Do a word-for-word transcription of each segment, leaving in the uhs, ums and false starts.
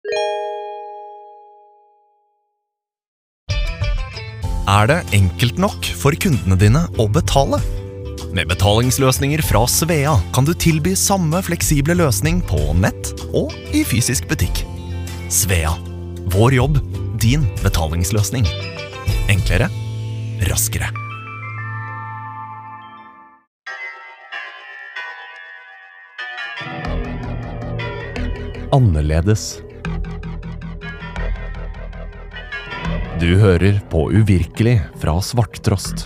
Er det enkelt nok for kundene dine å betale? Med betalingsløsninger fra Svea kan du tilby samme fleksible løsning på nett og i fysisk butikk. Svea. Vår jobb, din betalingsløsning. Enklere, raskere. Annerledes. Du hører på Uvirkelig fra Svarttrost.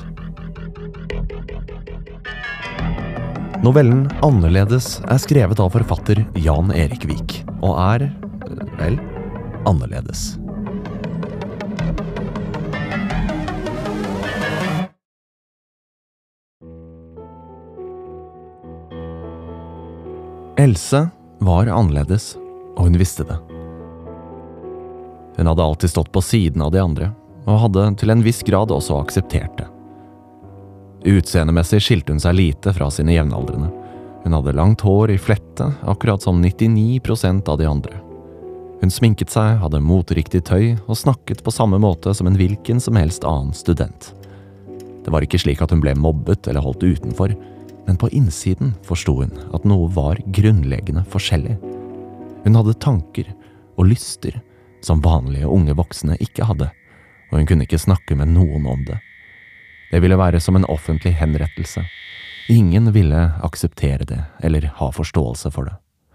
Novellen Annerledes er skrevet av forfatter Jan Erik Vik, og er, vel, annerledes. Else var annerledes, og hun visste det. Hun hadde alltid stått på siden av de andre, og hadde til en viss grad også akseptert det. Utseendemessig skilte hun seg lite fra sine jevnaldrende. Hun hadde langt hår i flette, akkurat som nittini prosent av de andre. Hun sminket seg, hadde moteriktig tøy, og snakket på samme måte som en hvilken som helst annen student. Det var ikke slik at hun ble mobbet eller holdt utenfor, men på innsiden forstod hun at noe var grunnleggende forskjellig. Hun hadde tanker og lyster som vanlige unge voksne ikke hadde, og hun kunne ikke snakke med noen om det. Det ville være som en offentlig henrettelse. Ingen ville akseptere det, eller ha forståelse for det.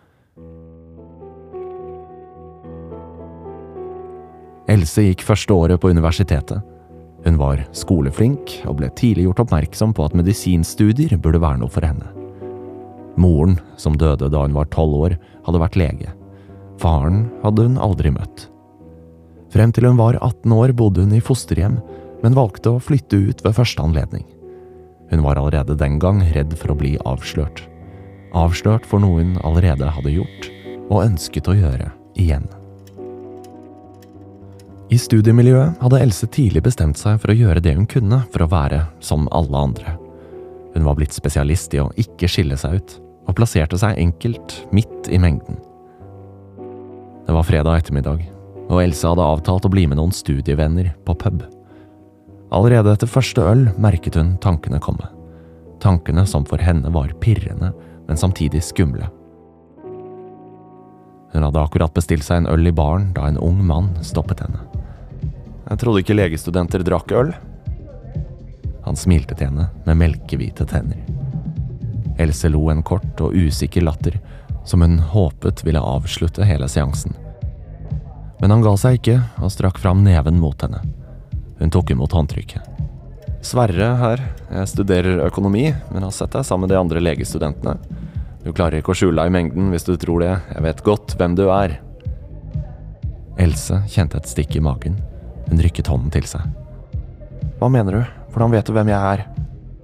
Else gikk første året på universitetet. Hun var skoleflink, og ble tidlig gjort oppmerksom på at medisinstudier burde være noe for henne. Moren, som døde da hun var tolv år, hadde vært lege. Faren hadde hun aldri møtt. Frem til hun var atten år bodde hun i fosterhjem, men valgte å flytte ut ved første anledning. Hun var allerede den gang redd for å bli avslørt. Avslørt for noe hun allerede hadde gjort, og ønsket å gjøre igjen. I studiemiljøet hadde Else tidlig bestemt seg for å gjøre det hun kunne for å være som alle andre. Hun var blitt spesialist i å ikke skille seg ut, og plasserte seg enkelt midt i mengden. Det var fredag ettermiddag, og Else hadde avtalt å bli med noen studievenner på pub. Allerede etter første øl merket hun tankene komme. Tankene som for henne var pirrende, men samtidig skumle. Hun hadde akkurat bestilt seg en øl i baren da en ung mann stoppet henne. «Jeg trodde ikke legestudenter drakk øl?» Han smilte til henne med melkehvite tenner. Else lo en kort og usikker latter, som hun håpet ville avslutte hele seansen. Men han ga seg ikke og strakk fram neven mot henne. Hun tok imot håndtrykket. «Sverre her, jeg studerer økonomi, men har sett deg sammen med de andre legestudentene. Du klarer ikke å skjule deg i mengden hvis du tror det. Jeg vet godt hvem du er.» Else kjente et stikk i magen. Hun rykket hånden til seg. «Hva mener du? Hvordan vet du hvem jeg er?»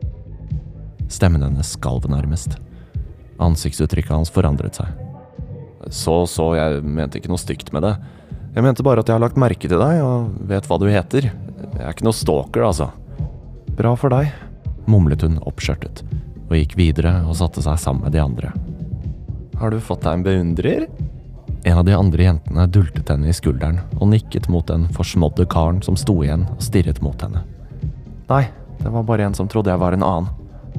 Stemmen hennes skalv nærmest. Ansiktsuttrykket hans forandret seg. «Så, så, jeg mente ikke noe stygt med det. Jeg mente bare at jeg har lagt merke til deg og vet hva du heter. Jeg er ikke noe stalker, altså.» «Bra for deg», mumlet hun oppskjørtet, og gikk videre og satte seg sammen med de andre. «Har du fått deg en beundrer?» En av de andre jentene dultet henne i skulderen og nikket mot den forsmådde karen som sto igjen og stirret mot henne. «Nei, det var bare en som trodde jeg var en annen.»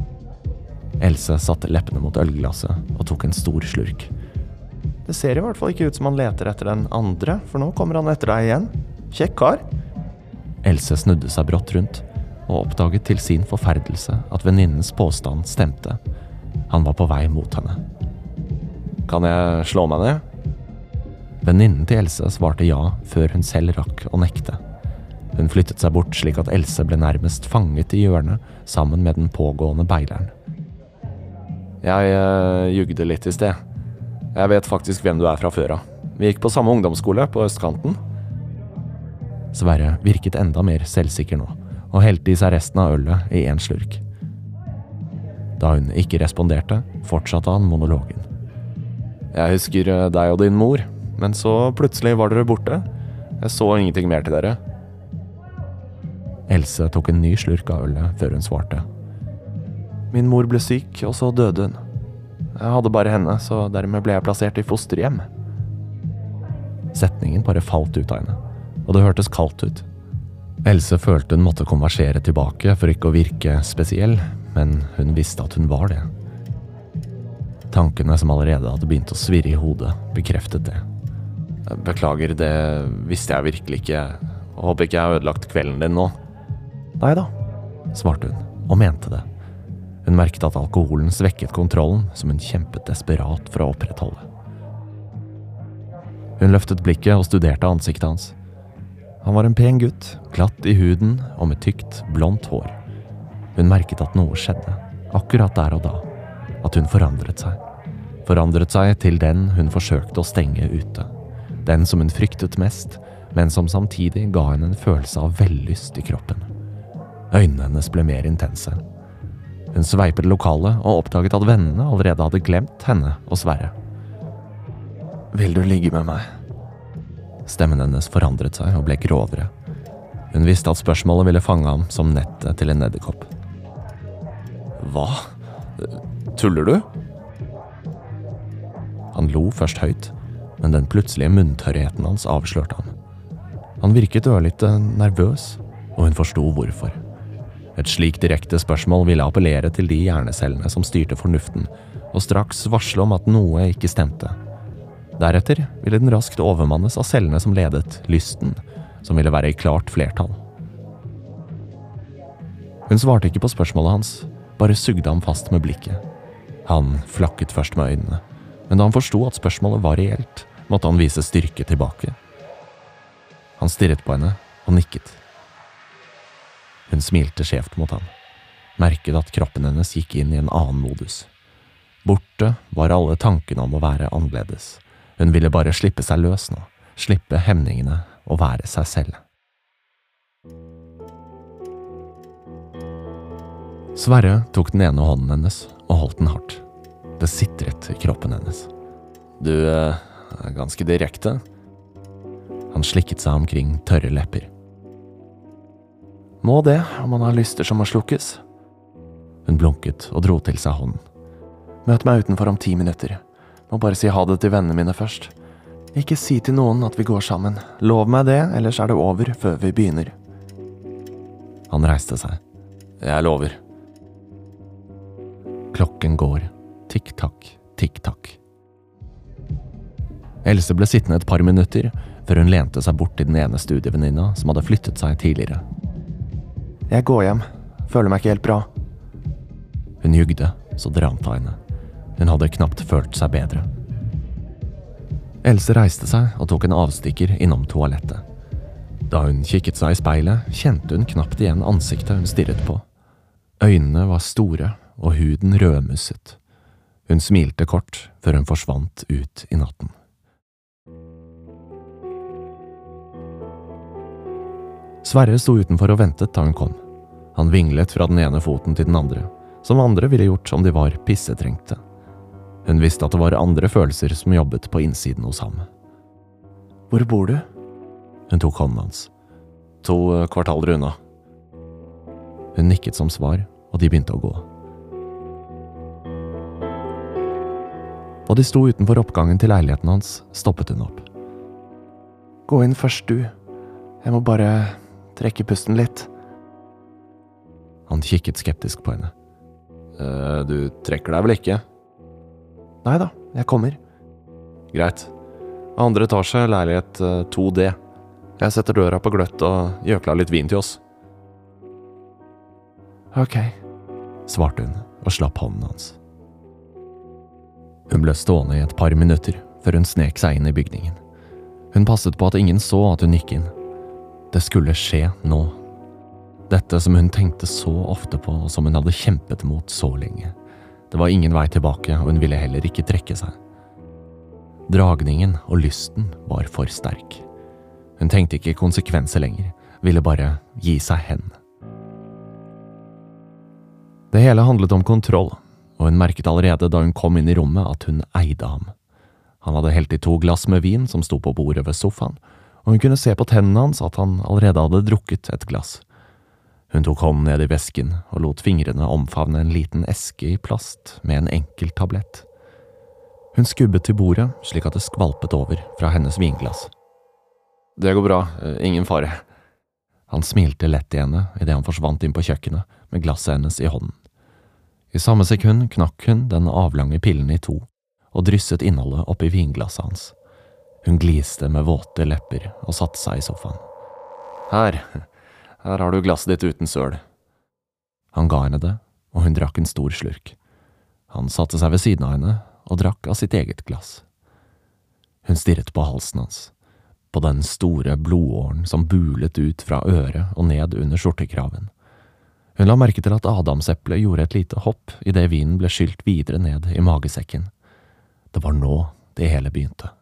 Else satte leppene mot ølglasset og tok en stor slurk. «Det ser i hvert fall ikke ut som han leter etter den andre, for nå kommer han etter deg igjen. Kjekk kar.» Else snudde seg brått rundt og oppdaget til sin forferdelse at venninnens påstand stemte. Han var på vei mot henne. «Kan jeg slå meg ned?» Venninnen til Else svarte ja før hun selv rakk å nekte. Hun flyttet seg bort slik at Else ble nærmest fanget i hjørnet sammen med den pågående beileren. «Jeg uh, jugde litt i sted. Jeg vet faktisk hvem du er fra før av. Vi gikk på samme ungdomsskole på østkanten.» Sverre virket enda mer selvsikker nå, og helte i seg resten av ølet i en slurk. Da hun ikke responderte, fortsatte han monologen. «Jeg husker deg og din mor, men så plutselig var dere borte. Jeg så ingenting mer til dere.» Else tok en ny slurk av ølet før hun svarte. «Min mor ble syk, og så døde hun. Jeg hadde bare henne, så dermed ble jeg plassert i fosterhjem.» Setningen bare falt ut av henne, og det hørtes kaldt ut. Else følte hun måtte konversere tilbake for ikke å virke spesiell, men hun visste at hun var det. Tankene som allerede hadde begynt å svirre i hodet, bekreftet det. Beklager, det visste jeg virkelig ikke. Håper ikke jeg har ødelagt kvelden din nå. Neida, svarte hun, og mente det. Hun merket at alkoholen svekket kontrollen, som hun kjempet desperat for å opprettholde. Hun løftet blikket og studerte ansiktet hans. Han var en pen gutt, glatt i huden og med tykt, blondt hår. Hun merket at noe skjedde, akkurat der og da. At hun forandret seg. Forandret seg til den hun forsøkte å stenge ute. Den som hun fryktet mest, men som samtidig ga henne en følelse av vellyst i kroppen. Øynene hennes ble mer intense. Hun sveipet lokalet og oppdaget at vennene allerede hadde glemt henne og Sverre. Vil du ligge med meg? Stemmen hennes forandret seg og ble grovere. Hun visste at spørsmålet ville fange ham som nettet til en edderkopp. Hva? Tuller du? Han lo først høyt, men den plutselige munntørrheten hans avslørte ham. Han virket ørlite nervøs, og hun forstod hvorfor. Et slikt direkte spørsmål ville appellere til de hjernecellene som styrte fornuften, og straks varsle om at noe ikke stemte. Deretter ville den raskt overmannes av cellene som ledet lysten, som ville være i klart flertall. Hun svarte ikke på spørsmålet hans, bare sugde ham fast med blikket. Han flakket først med øynene, men da han forstod at spørsmålet var reelt, måtte han vise styrke tilbake. Han stirret på henne og nikket. Hun smilte skjevt mot ham, merket at kroppen hennes gikk inn i en annen modus. Borte var alle tankene om å være annerledes. Hun ville bare slippe seg løs nå, slippe hemningene og være seg selv. Sverre tok den ene hånden hennes og holdt den hardt. Det sitret i kroppen hennes. Du er ganske direkte. Han slikket seg omkring tørre lepper. Må det, om man har lyster som må slukkes. Hun blunket og dro til seg hånden. Møt meg utenfor om ti minutter. Må bare si ha det til vennene mine først. Ikke si til noen at vi går sammen. Lov meg det, ellers er det over før vi begynner. Han reiste seg. Jeg lover. Klokken går. Tikk-takk, tikk-takk. Else ble sittende et par minutter, før hun lente seg bort til den ene studievenninna som hadde flyttet seg tidligere. Jeg går hjem. Føler meg ikke helt bra. Hun jugde, så det rant av henne. Hun hadde knapt følt seg bedre. Else reiste seg og tok en avstikker innom toalettet. Da hun kikket seg i speilet, kjente hun knapt igjen ansiktet hun stirret på. Øynene var store, og huden rødmusset. Hun smilte kort, før hun forsvant ut i natten. Sverre sto utenfor og ventet da hun kom. Han vinglet fra den ene foten til den andre, som andre ville gjort om de var pissetrengte. Hun visste at det var andre følelser som jobbet på innsiden hos ham. Hvor bor du? Hun tok hånden hans. To kvartaler unna. Hun nikket som svar, og de begynte å gå. Da de sto utenfor oppgangen til leiligheten hans, stoppet hun opp. Gå inn først du. Jeg må bare trekke pusten litt. Han kikket skeptisk på henne. Uh, du trekker deg vel ikke? Neida, jeg kommer. Greit. Andre etasje, leilighet to D. Jeg setter døra på gløtt og gjør klar litt vin til oss. Ok, svarte hun og slapp hånden hans. Hun ble stående i et par minutter før hun snek seg inn i bygningen. Hun passet på at ingen så at hun gikk inn. Det skulle skje nå. Dette som hun tenkte så ofte på, og som hun hadde kjempet mot så lenge. Det var ingen vei tilbake, og hun ville heller ikke trekke seg. Dragningen og lysten var for sterk. Hun tenkte ikke konsekvenser lenger, ville bare gi seg hen. Det hele handlet om kontroll, og hun merket allerede da hun kom inn i rommet at hun eide ham. Han hadde helt i to glass med vin som sto på bordet ved sofaen, og hun kunne se på tennene hans at han allerede hadde drukket et glass. Hun tok hånden ned i vesken og lot fingrene omfavne en liten eske i plast med en enkel tablett. Hun skubbet til bordet slik at det skvalpet over fra hennes vinglass. Det går bra, ingen fare. Han smilte lett til henne i det han forsvant inn på kjøkkenet med glasset hennes i hånden. I samme sekund knakk hun den avlange pillen i to og drysset innholdet opp i vinglasset hans. Hun gliste med våte lepper og satte seg i sofaen. Her, her har du glasset ditt uten søl. Han ga henne det, og hun drakk en stor slurk. Han satte seg ved siden av henne og drakk av sitt eget glass. Hun stirret på halsen hans, på den store blodåren som bulet ut fra øret og ned under skjortekraven. Hun la merke til at adamseplet gjorde et lite hopp i det vinen ble skylt videre ned i magesekken. Det var nå det hele begynte.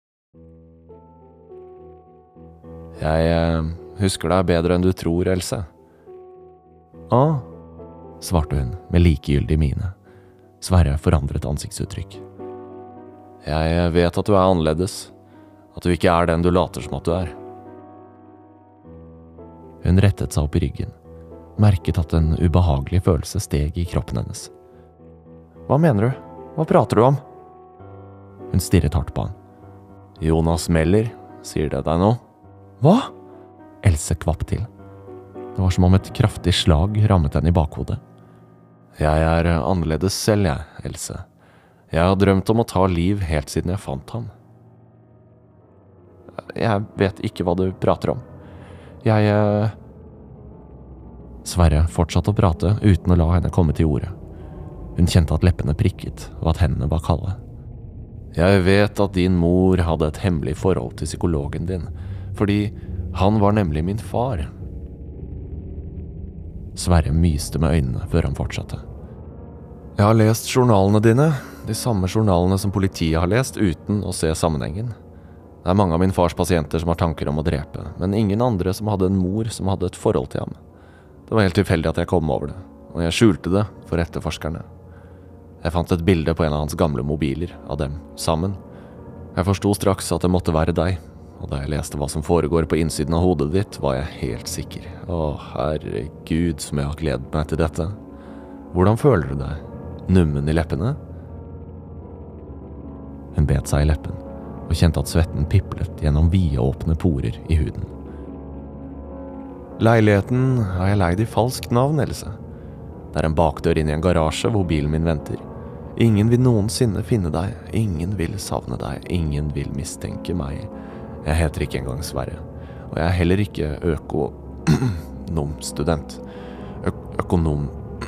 Jeg eh, husker deg bedre enn du tror, Else. Ah, svarte hun med likegyldig mine. Sverre forandret ansiktsuttrykk. Jeg vet at du er annerledes, at du ikke er den du later som at du er. Hun rettet seg opp i ryggen, merket at en ubehagelig følelse steg i kroppen hennes. Hva mener du? Hva prater du om? Hun stirret hardt på han. Jonas Meller, sier det deg nå? Hva? Else kvapp til. Det var som om et kraftig slag rammet henne i bakhodet. Jeg er annerledes selv, jeg, Else. Jeg har drømt om å ta liv helt siden jeg fant ham. Jeg vet ikke hva du prater om. Jeg... Eh... Sverre fortsatte å prate uten å la henne komme til ordet. Hun kjente at leppene prikket, og at hendene var kalde. Jeg vet at din mor hadde et hemmelig forhold til psykologen din, fordi han var nemlig min far. Sverre myste med øynene før han fortsatte. Jeg har lest journalene dine, de samme journalene som politiet har lest, uten å se sammenhengen. Det er mange av min fars pasienter som har tanker om å drepe, men ingen andre som hadde en mor som hadde et forhold til ham. Det var helt tilfeldig at jeg kom over det, og jeg skjulte det for etterforskerne. Jeg fant et bilde på en av hans gamle mobiler, av dem, sammen. Jeg forstod straks at det måtte være deg, og da jeg leste hva som foregår på innsiden av hodet ditt, var jeg helt sikker. Å, herregud, som jeg har gledet meg til dette. Hvordan føler du deg? Nummen i leppene? Hun bet seg i leppen, og kjente at svetten piplet gjennom vide åpne porer i huden. Leiligheten har jeg leid i falskt navn, Else. Det er en bakdør inn i en garasje hvor bilen min venter. Ingen vil noensinne finne deg, ingen vil savne deg, ingen vil mistenke meg. Jeg heter ikke engang Sverre, og jeg er heller ikke økonomstudent. Ø økonom...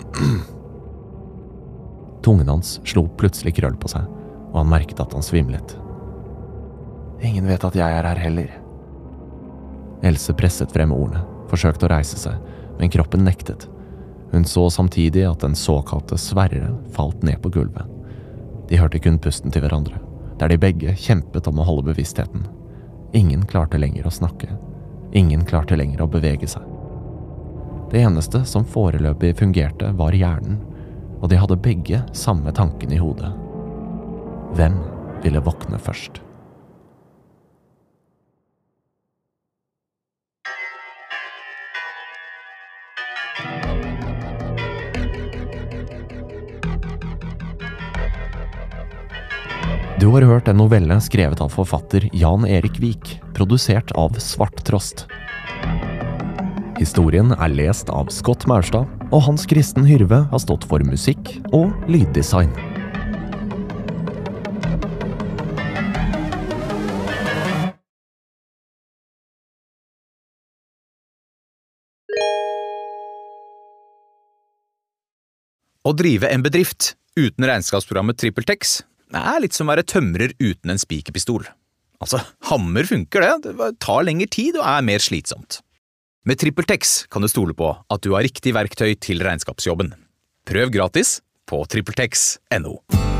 Tungen hans slo plutselig krøll på seg, og han merket at han svimlet. Ingen vet at jeg er her heller. Else presset frem ordene, forsøkte å reise seg, men kroppen nektet. Hun så samtidig at den såkalte Sverre falt ned på gulvet. De hørte kun pusten til hverandre, der de begge kjempet om å holde bevisstheten. Ingen klarte lenger å snakke. Ingen klarte lenger å bevege seg. Det eneste som foreløpig fungerte var hjernen, og de hadde begge samme tanken i hodet. Hvem ville våkne først? Du har hørt en novelle skrevet av forfatter Jan Erik Vik, produsert av Svarttrost. Historien er lest av Scott Maurstad, og Hans Kristen Hyrve har stått for musikk og lyddesign. Å drive en bedrift uten regnskapsprogrammet TrippelTex er litt som å være tømrer uten en spikerpistol. Altså, hammer funker det, det tar lengre tid og er mer slitsomt. Med TrippelTex kan du stole på at du har riktig verktøy til regnskapsjobben. Prøv gratis på trippeltex punktum no.